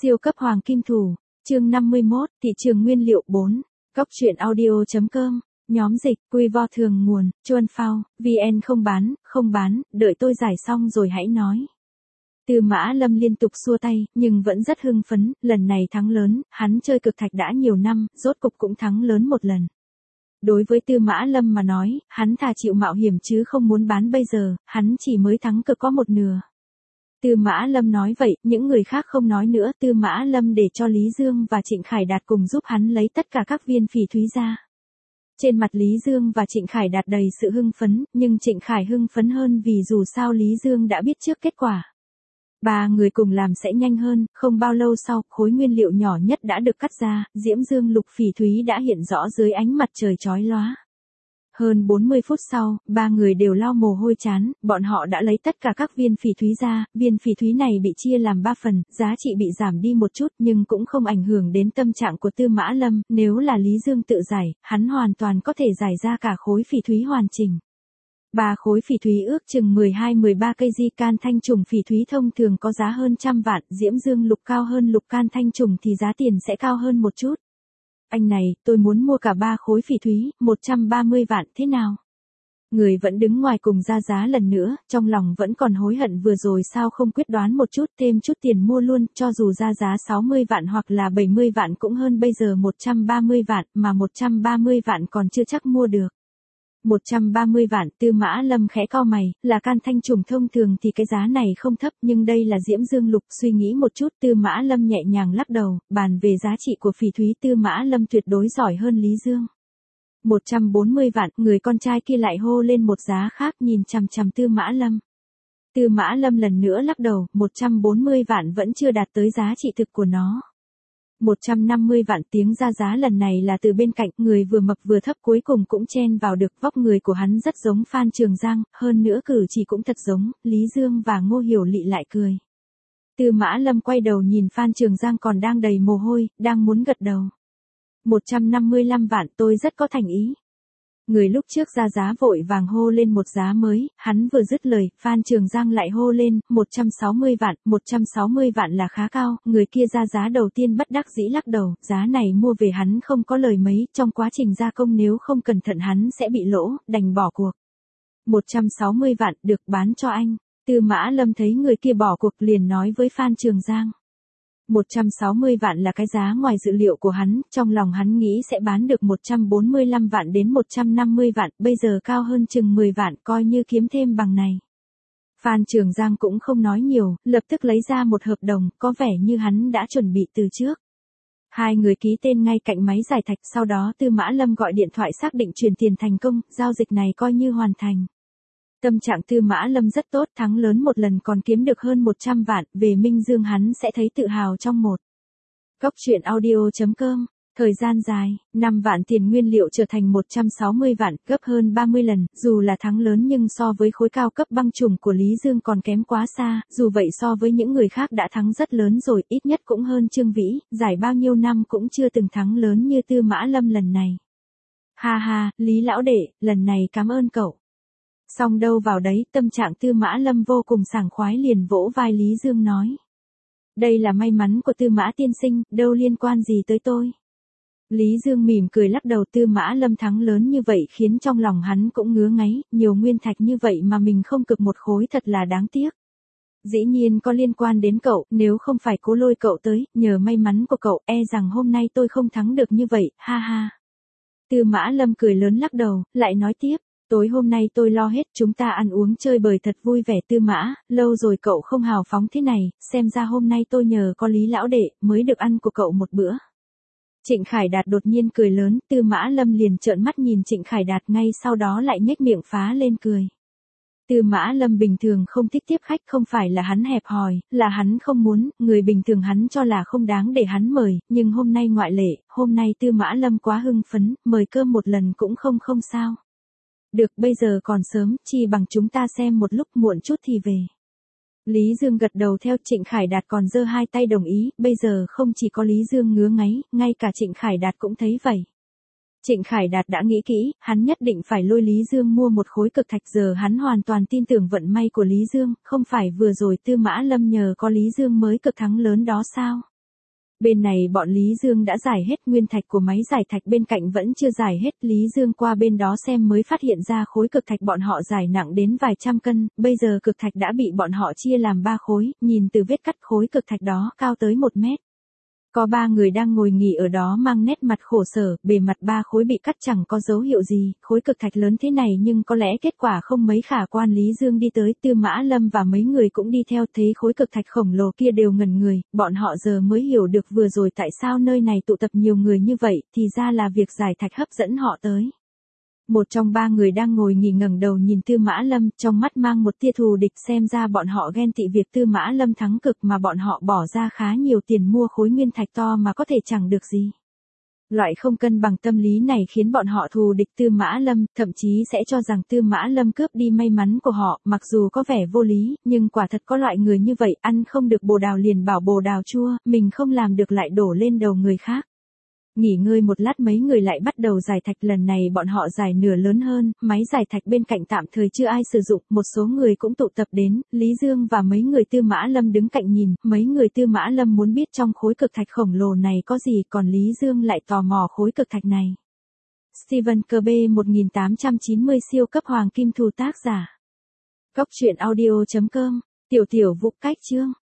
Siêu cấp hoàng kim thủ, chương 51, thị trường nguyên liệu 4, Cóc truyện audio.com, nhóm dịch, quy vo thường nguồn, Chuan Phao, VN không bán, đợi tôi giải xong rồi hãy nói. Tư Mã Lâm liên tục xua tay, nhưng vẫn rất hưng phấn, lần này thắng lớn, hắn chơi cực thạch đã nhiều năm, rốt cục cũng thắng lớn một lần. Đối với Tư Mã Lâm mà nói, hắn thà chịu mạo hiểm chứ không muốn bán bây giờ, hắn chỉ mới thắng cực có một nửa. Tư Mã Lâm nói vậy, những người khác không nói nữa, Tư Mã Lâm để cho Lý Dương và Trịnh Khải Đạt cùng giúp hắn lấy tất cả các viên phỉ thúy ra. Trên mặt Lý Dương và Trịnh Khải Đạt đầy sự hưng phấn, nhưng Trịnh Khải hưng phấn hơn vì dù sao Lý Dương đã biết trước kết quả. Ba người cùng làm sẽ nhanh hơn, không bao lâu sau, khối nguyên liệu nhỏ nhất đã được cắt ra, diễm dương lục phỉ thúy đã hiện rõ dưới ánh mặt trời chói lóa. Hơn 40 phút sau, ba người đều lau mồ hôi chán, bọn họ đã lấy tất cả các viên phỉ thúy ra, viên phỉ thúy này bị chia làm 3 phần, giá trị bị giảm đi một chút nhưng cũng không ảnh hưởng đến tâm trạng của Tư Mã Lâm, nếu là Lý Dương tự giải, hắn hoàn toàn có thể giải ra cả khối phỉ thúy hoàn chỉnh. 3 khối phỉ thúy ước chừng 12-13 cây di can thanh trùng phỉ thúy thông thường có giá hơn 100 vạn, diễm dương lục cao hơn lục can thanh trùng thì giá tiền sẽ cao hơn một chút. Anh này, tôi muốn mua cả 3 khối phỉ thúy, 130 vạn thế nào? Người vẫn đứng ngoài cùng ra giá lần nữa, trong lòng vẫn còn hối hận vừa rồi sao không quyết đoán một chút, thêm chút tiền mua luôn, cho dù ra giá 60 vạn hoặc là 70 vạn cũng hơn bây giờ 130 vạn, mà 130 vạn còn chưa chắc mua được. 130 vạn, Tư Mã Lâm khẽ cau mày, là can thanh trùng thông thường thì cái giá này không thấp nhưng đây là diễm dương lục, suy nghĩ một chút Tư Mã Lâm nhẹ nhàng lắc đầu, bàn về giá trị của phỉ thúy Tư Mã Lâm tuyệt đối giỏi hơn Lý Dương. 140 vạn, người con trai kia lại hô lên một giá khác nhìn chằm chằm Tư Mã Lâm. Tư Mã Lâm lần nữa lắc đầu, 140 vạn vẫn chưa đạt tới giá trị thực của nó. 150 vạn, tiếng ra giá lần này là từ bên cạnh, người vừa mập vừa thấp cuối cùng cũng chen vào được, vóc người của hắn rất giống Phan Trường Giang, hơn nữa cử chỉ cũng thật giống, Lý Dương và Ngô Hiểu Lị lại cười. Tư Mã Lâm quay đầu nhìn Phan Trường Giang còn đang đầy mồ hôi, đang muốn gật đầu. 155 vạn, tôi rất có thành ý. Người lúc trước ra giá vội vàng hô lên một giá mới, hắn vừa dứt lời, Phan Trường Giang lại hô lên, 160 vạn là khá cao, người kia ra giá đầu tiên bất đắc dĩ lắc đầu, giá này mua về hắn không có lời mấy, trong quá trình gia công nếu không cẩn thận hắn sẽ bị lỗ, đành bỏ cuộc. 160 vạn, được bán cho anh. Tư Mã Lâm thấy người kia bỏ cuộc liền nói với Phan Trường Giang. 160 vạn là cái giá ngoài dự liệu của hắn, trong lòng hắn nghĩ sẽ bán được 145 vạn đến 150 vạn, bây giờ cao hơn chừng 10 vạn, coi như kiếm thêm bằng này. Phan Trường Giang cũng không nói nhiều, lập tức lấy ra một hợp đồng, có vẻ như hắn đã chuẩn bị từ trước. Hai người ký tên ngay cạnh máy giải thạch, sau đó Tư Mã Lâm gọi điện thoại xác định chuyển tiền thành công, giao dịch này coi như hoàn thành. Tâm trạng Tư Mã Lâm rất tốt, thắng lớn một lần còn kiếm được hơn 100 vạn, về Minh Dương hắn sẽ thấy tự hào trong một. Cóc truyện audio.com, thời gian dài, 5 vạn tiền nguyên liệu trở thành 160 vạn, gấp hơn 30 lần, dù là thắng lớn nhưng so với khối cao cấp băng trùng của Lý Dương còn kém quá xa, dù vậy so với những người khác đã thắng rất lớn rồi, ít nhất cũng hơn Trương Vĩ, giải bao nhiêu năm cũng chưa từng thắng lớn như Tư Mã Lâm lần này. Ha ha, Lý lão đệ, lần này cảm ơn cậu. Xong đâu vào đấy, tâm trạng Tư Mã Lâm vô cùng sảng khoái liền vỗ vai Lý Dương nói. Đây là may mắn của Tư Mã tiên sinh, đâu liên quan gì tới tôi. Lý Dương mỉm cười lắc đầu, Tư Mã Lâm thắng lớn như vậy khiến trong lòng hắn cũng ngứa ngáy, nhiều nguyên thạch như vậy mà mình không cực một khối thật là đáng tiếc. Dĩ nhiên có liên quan đến cậu, nếu không phải Cố Lôi cậu tới, nhờ may mắn của cậu, e rằng hôm nay tôi không thắng được như vậy, ha ha. Tư Mã Lâm cười lớn lắc đầu, lại nói tiếp. Tối hôm nay tôi lo hết, chúng ta ăn uống chơi bời thật vui vẻ. Tư Mã, lâu rồi cậu không hào phóng thế này, xem ra hôm nay tôi nhờ có Lý lão đệ, mới được ăn của cậu một bữa. Trịnh Khải Đạt đột nhiên cười lớn, Tư Mã Lâm liền trợn mắt nhìn Trịnh Khải Đạt ngay sau đó lại nhếch miệng phá lên cười. Tư Mã Lâm bình thường không thích tiếp khách, không phải là hắn hẹp hòi, là hắn không muốn, người bình thường hắn cho là không đáng để hắn mời, nhưng hôm nay ngoại lệ, hôm nay Tư Mã Lâm quá hưng phấn, mời cơm một lần cũng không sao. Được, bây giờ còn sớm, chi bằng chúng ta xem một lúc, muộn chút thì về. Lý Dương gật đầu theo, Trịnh Khải Đạt còn giơ hai tay đồng ý, bây giờ không chỉ có Lý Dương ngứa ngáy, ngay cả Trịnh Khải Đạt cũng thấy vậy. Trịnh Khải Đạt đã nghĩ kỹ, hắn nhất định phải lôi Lý Dương mua một khối cực thạch, giờ hắn hoàn toàn tin tưởng vận may của Lý Dương, không phải vừa rồi Tư Mã Lâm nhờ có Lý Dương mới cực thắng lớn đó sao? Bên này bọn Lý Dương đã giải hết, nguyên thạch của máy giải thạch bên cạnh vẫn chưa giải hết, Lý Dương qua bên đó xem mới phát hiện ra khối cực thạch bọn họ giải nặng đến vài trăm cân, bây giờ cực thạch đã bị bọn họ chia làm 3 khối, nhìn từ vết cắt khối cực thạch đó cao tới 1 mét. Có 3 người đang ngồi nghỉ ở đó mang nét mặt khổ sở, bề mặt 3 khối bị cắt chẳng có dấu hiệu gì, khối cực thạch lớn thế này nhưng có lẽ kết quả không mấy khả quan. Lý Dương đi tới, Tư Mã Lâm và mấy người cũng đi theo, thấy khối cực thạch khổng lồ kia đều ngẩn người, bọn họ giờ mới hiểu được vừa rồi tại sao nơi này tụ tập nhiều người như vậy, thì ra là việc giải thạch hấp dẫn họ tới. Một trong 3 người đang ngồi nghỉ ngẩng đầu nhìn Tư Mã Lâm, trong mắt mang một tia thù địch, xem ra bọn họ ghen tị việc Tư Mã Lâm thắng cực mà bọn họ bỏ ra khá nhiều tiền mua khối nguyên thạch to mà có thể chẳng được gì. Loại không cân bằng tâm lý này khiến bọn họ thù địch Tư Mã Lâm, thậm chí sẽ cho rằng Tư Mã Lâm cướp đi may mắn của họ, mặc dù có vẻ vô lý, nhưng quả thật có loại người như vậy, ăn không được bồ đào liền bảo bồ đào chua, mình không làm được lại đổ lên đầu người khác. Nghỉ ngơi một lát mấy người lại bắt đầu giải thạch, lần này bọn họ giải nửa lớn hơn, máy giải thạch bên cạnh tạm thời chưa ai sử dụng, một số người cũng tụ tập đến, Lý Dương và mấy người Tư Mã Lâm đứng cạnh nhìn, mấy người Tư Mã Lâm muốn biết trong khối cực thạch khổng lồ này có gì, còn Lý Dương lại tò mò khối cực thạch này. Stephen Kirby 1890 siêu cấp hoàng kim thù, tác giả Cốc truyện audio.com, tiểu tiểu vụ cách chương.